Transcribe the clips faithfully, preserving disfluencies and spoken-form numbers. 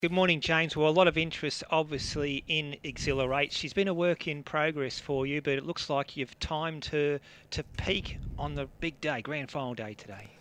Good morning, James. Well, a lot of interest, obviously, in Exhilarate. She's been a work in progress for you, but it looks like you've timed her to peak on the big day, grand final day today.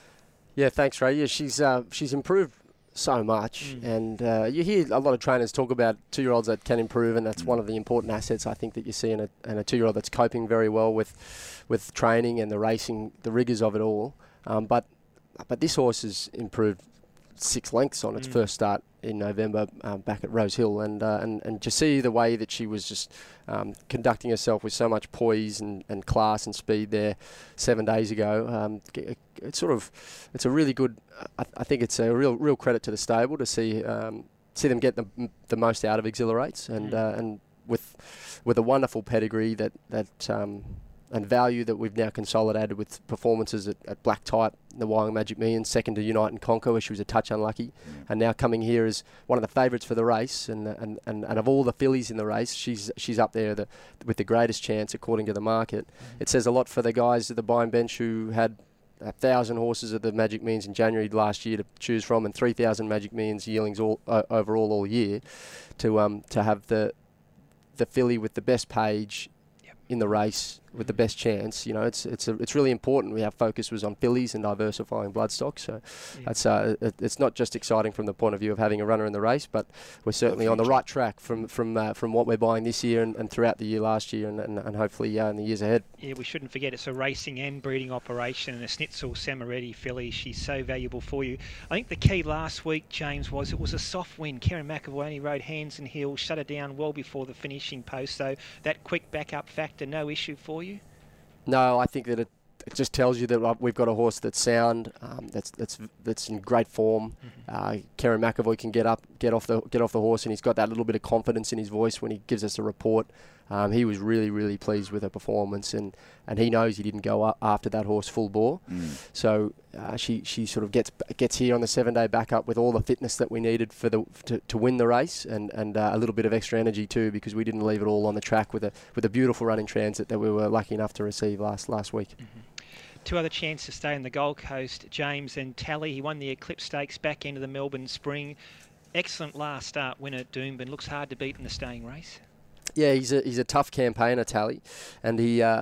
Yeah, thanks, Ray. Yeah, she's uh, she's improved so much, Mm. and uh, you hear a lot of trainers talk about two-year-olds that can improve, and that's mm. one of the important assets I think that you see in a, in a two-year-old that's coping very well with with training and the racing, the rigours of it all. Um, but but this horse has improved six lengths on its mm. first start in November um, back at Rose Hill, and uh, and and to see the way that she was just um, conducting herself with so much poise and, and class and speed there seven days ago, um, it's sort of it's a really good. I, I think it's a real real credit to the stable to see um, see them get the the most out of Exhilarates, and mm. uh, and with with a wonderful pedigree that that. Um, and value that we've now consolidated with performances at, at Black Type, the Wyong Magic Millions, second to Unite and Conquer, where she was a touch unlucky, mm. and now coming here as one of the favourites for the race, and, and, and, and of all the fillies in the race, she's she's up there the, with the greatest chance according to the market. Mm. It says a lot for the guys at the Buying Bench who had a thousand horses at the Magic Millions in January last year to choose from, and three thousand Magic Millions yearlings all uh, overall all year, to um to have the the filly with the best page in the race with the best chance. You know, it's it's a, it's really important. Our focus was on fillies and diversifying bloodstock, so yeah. that's uh, it, it's not just exciting from the point of view of having a runner in the race, but we're certainly on the right track from from uh, from what we're buying this year and, and throughout the year last year, and and, and hopefully uh, in the years ahead. Yeah, we shouldn't forget it's a racing and breeding operation, and a Snitzel Samaretti filly, she's so valuable for you. I think the key last week, James, was it was a soft win. Kerrin McEvoy only rode hands and heels, shut her down well before the finishing post, so that quick backup factor, no issue for you? No, I think that it, it just tells you that we've got a horse that's sound, um, that's that's that's in great form. Mm-hmm. uh, Kerrin McEvoy can get up, get off the get off the horse, and he's got that little bit of confidence in his voice when he gives us a report. Um, he was really, really pleased with her performance, and, and he knows he didn't go up after that horse full bore. Mm. So uh, she she sort of gets gets here on the seven day backup with all the fitness that we needed for the to, to win the race, and and uh, a little bit of extra energy too, because we didn't leave it all on the track with a with a beautiful run in transit that we were lucky enough to receive last last week. Mm-hmm. Two other chances to stay on the Gold Coast, James and Tally. He won the Eclipse Stakes back into the Melbourne Spring. Excellent last start win at Doomben. Looks hard to beat in the staying race. Yeah, he's a he's a tough campaigner, Tally, and he uh,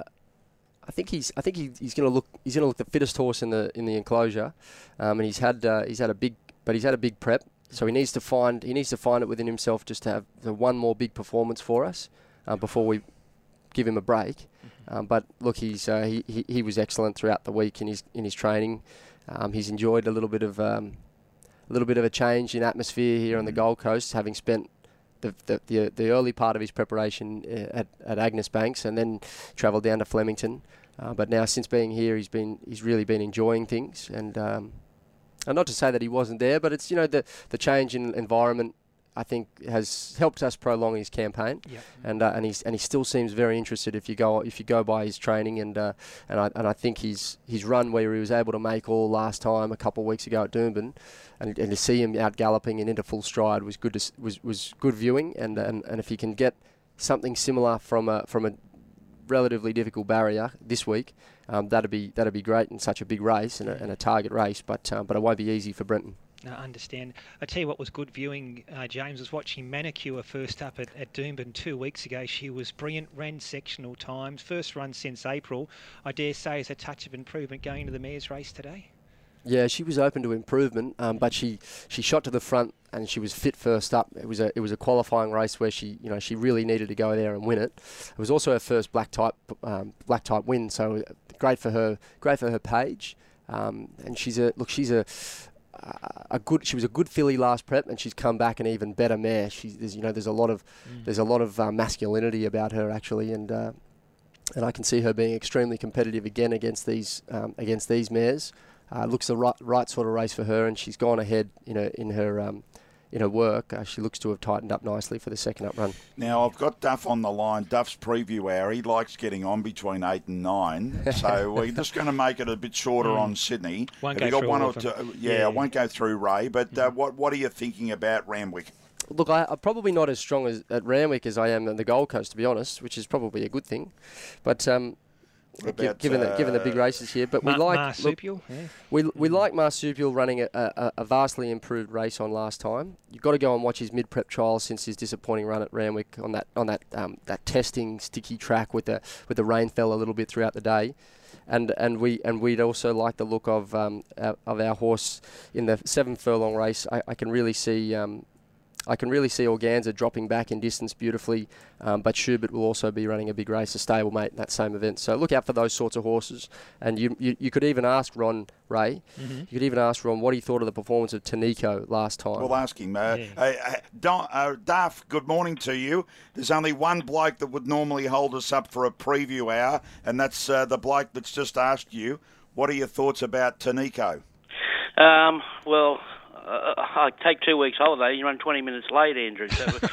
I think he's I think he, he's going to look he's going to look the fittest horse in the in the enclosure, um, and he's had uh, he's had a big but he's had a big prep, so he needs to find he needs to find it within himself just to have the one more big performance for us uh, before we give him a break. Mm-hmm. Um, but look, he's uh, he, he he was excellent throughout the week in his in his training. Um, he's enjoyed a little bit of um, a little bit of a change in atmosphere here mm-hmm. on the Gold Coast, having spent The, the the the early part of his preparation uh, at at Agnes Banks, and then travelled down to Flemington. Uh, but now, since being here, he's been he's really been enjoying things, and um, and not to say that he wasn't there, but it's you know the the change in environment, I think, has helped us prolong his campaign. Yep. And uh, and he's and he still seems very interested if you go if you go by his training, and uh, and I and I think his his run where he was able to make all last time a couple of weeks ago at Doomben, and, and to see him out galloping and into full stride was good to, was was good viewing, and and and if he can get something similar from a from a relatively difficult barrier this week, um, that'd be that'd be great in such a big race and a, and a target race, but um, but it won't be easy for Brenton. I understand. I tell you what was good viewing, uh, James, was watching Manicure first up at, at Doomben two weeks ago. She was brilliant, ran sectional times, first run since April. I dare say is a touch of improvement going into the mare's race today. Yeah, she was open to improvement, um, but she, she shot to the front and she was fit first up. It was a it was a qualifying race where she you know she really needed to go there and win it. It was also her first black type um, black type win, so great for her great for her page. Um, and she's a look she's a a good she was a good filly last prep, and she's come back an even better mare. She's there's, you know there's a lot of mm. there's a lot of uh, masculinity about her actually, and uh, and I can see her being extremely competitive again against these um, against these mares. Uh, looks the right right sort of race for her, and she's gone ahead in her in her um, in her work. Uh, she looks to have tightened up nicely for the second up run. Now I've got Duff on the line. Duff's preview hour. He likes getting on between eight and nine, so we're just going to make it a bit shorter mm. on Sydney. Won't Have go you got through one all or of two? them. Yeah, yeah, I won't go through Ray. But mm. uh, what what are you thinking about Randwick? Look, I, I'm probably not as strong as at Randwick as I am on the Gold Coast, to be honest, which is probably a good thing. But um, What gi- about, given the given the big uh, races here. But Ma- we like look, Marsupial, yeah. we we like Marsupial running a, a, a vastly improved race on last time. You've got to go and watch his mid prep trials since his disappointing run at Randwick on that on that um, that testing sticky track with the with the rain fell a little bit throughout the day. And and we and we'd also like the look of um, our, of our horse in the seven furlong race. I, I can really see um, I can really see Organza dropping back in distance beautifully, um, but Schubert will also be running a big race, a stablemate in that same event. So look out for those sorts of horses. And you you, you could even ask Ron Ray, mm-hmm. you could even ask Ron what he thought of the performance of Tanico last time. We'll ask him. Uh, Yeah. uh, uh, Don, uh, Duff, good morning to you. There's only one bloke that would normally hold us up for a preview hour, and that's uh, the bloke that's just asked you. What are your thoughts about Tanico? Um, well, uh, I take two weeks holiday. You run twenty minutes late, Andrew. So uh,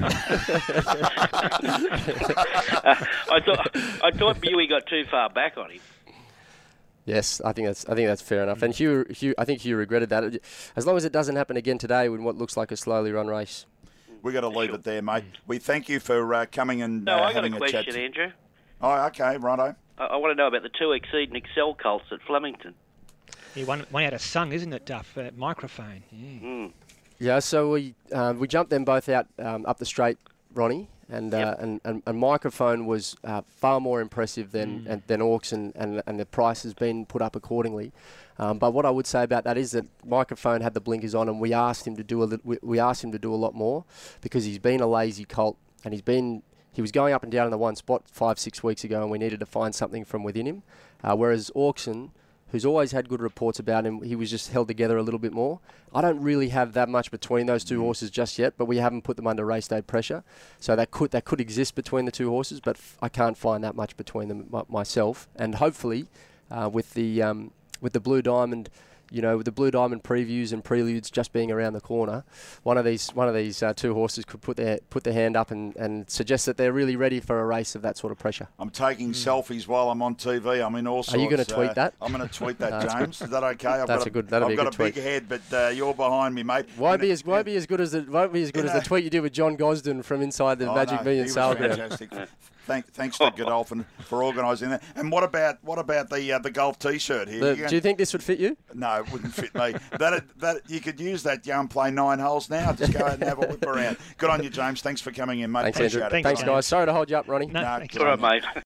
I thought I thought Buey got too far back on him. Yes, I think that's I think that's fair enough. And Hugh, Hugh, I think Hugh regretted that. As long as it doesn't happen again today in what looks like a slowly run race. We've got to leave it there, mate. We thank you for uh, coming and No, uh, I got a having a, question, chat. Andrew. Oh, okay, righto. I, I want to know about the two Exceed and Excel colts at Flemington. Yeah, one, one out of Sung, isn't it, Duff? Uh, microphone. Yeah. Mm. Yeah, so we uh, we jumped them both out um, up the straight, Ronnie, and, uh, Yep. and and and Microphone was uh, far more impressive than Mm. and, than Orcs, and, and and the price has been put up accordingly. Um, but what I would say about that is that Microphone had the blinkers on, and we asked him to do a li- we, we asked him to do a lot more because he's been a lazy colt, and he's been he was going up and down in the one spot five six weeks ago, and we needed to find something from within him. Uh, whereas Auction, who's always had good reports about him, he was just held together a little bit more. I don't really have that much between those two horses just yet, but we haven't put them under race day pressure. So that could that could exist between the two horses, but f- I can't find that much between them m- myself. And hopefully, uh, with the um, with the Blue Diamond, you know, with the Blue Diamond previews and preludes just being around the corner, one of these one of these uh, two horses could put their put their hand up and, and suggest that they're really ready for a race of that sort of pressure. I'm taking selfies while I'm on T V. I'm in all sorts. Are you going to tweet uh, that? I'm going to tweet that, No, that's James. Is that okay? I've That's got a good- that'll I've be a got good a big tweet. head, but uh, you're behind me, mate. Won't And be it- as won't be as good as the won't be as good You as the know- tweet you did with John Gosden from inside the Oh, Magic no, Million he was sale ground. fantastic. Thank, thanks to Godolphin for organising that. And what about what about the uh, the golf T-shirt here? The- You do you think this would fit you? No, it wouldn't fit me. That that you could use that. Go and play nine holes now. Just go out and have a whip around. Good on you, James. Thanks for coming in, mate. Thanks, Appreciate Andrew. it. Thanks, Thanks, James. guys. Sorry to hold you up, Ronnie. No, No, thanks. good All on right, you. mate.